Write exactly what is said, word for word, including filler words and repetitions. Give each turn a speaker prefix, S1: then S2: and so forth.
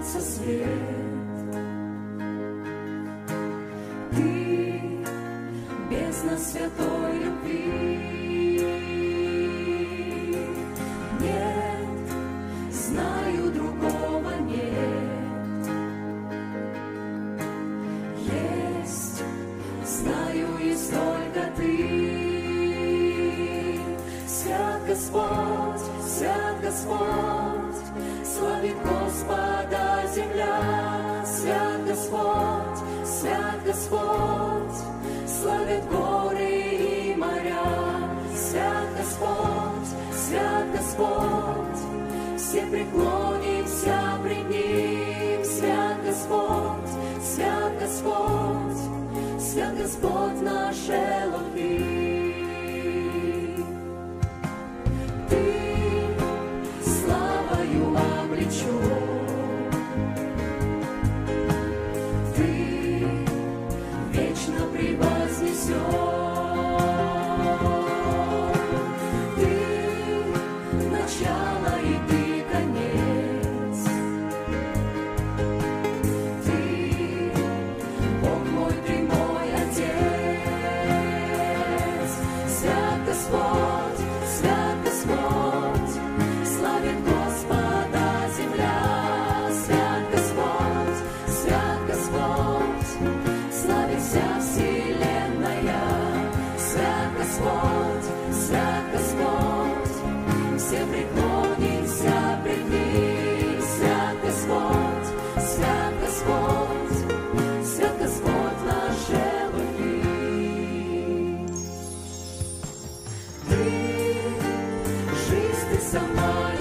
S1: солнца свет. Ты бездна святой любви. Нет, знаю, другого нет. Есть, знаю, есть только ты. Свят Господь, свят Господь, славит Господа земля. Свят Господь, свят Господь, славят горы и моря. Свят Господь, свят Господь, все преклонимся пред Ним. Свят Господь, свят Господь, свят Господь наш Элохим. Ты вечно превознесен. Ты начало и ты конец. Ты Бог мой, ты мой Отец. Свят Господь, свят Господь, славит Господа земля. Вся вселенная. Свят Господь, свят Господь, все преклонимся пред Ним. Свят Господь, свят Господь, свят Господь наш Элохим. Ты, жизнь ты сама.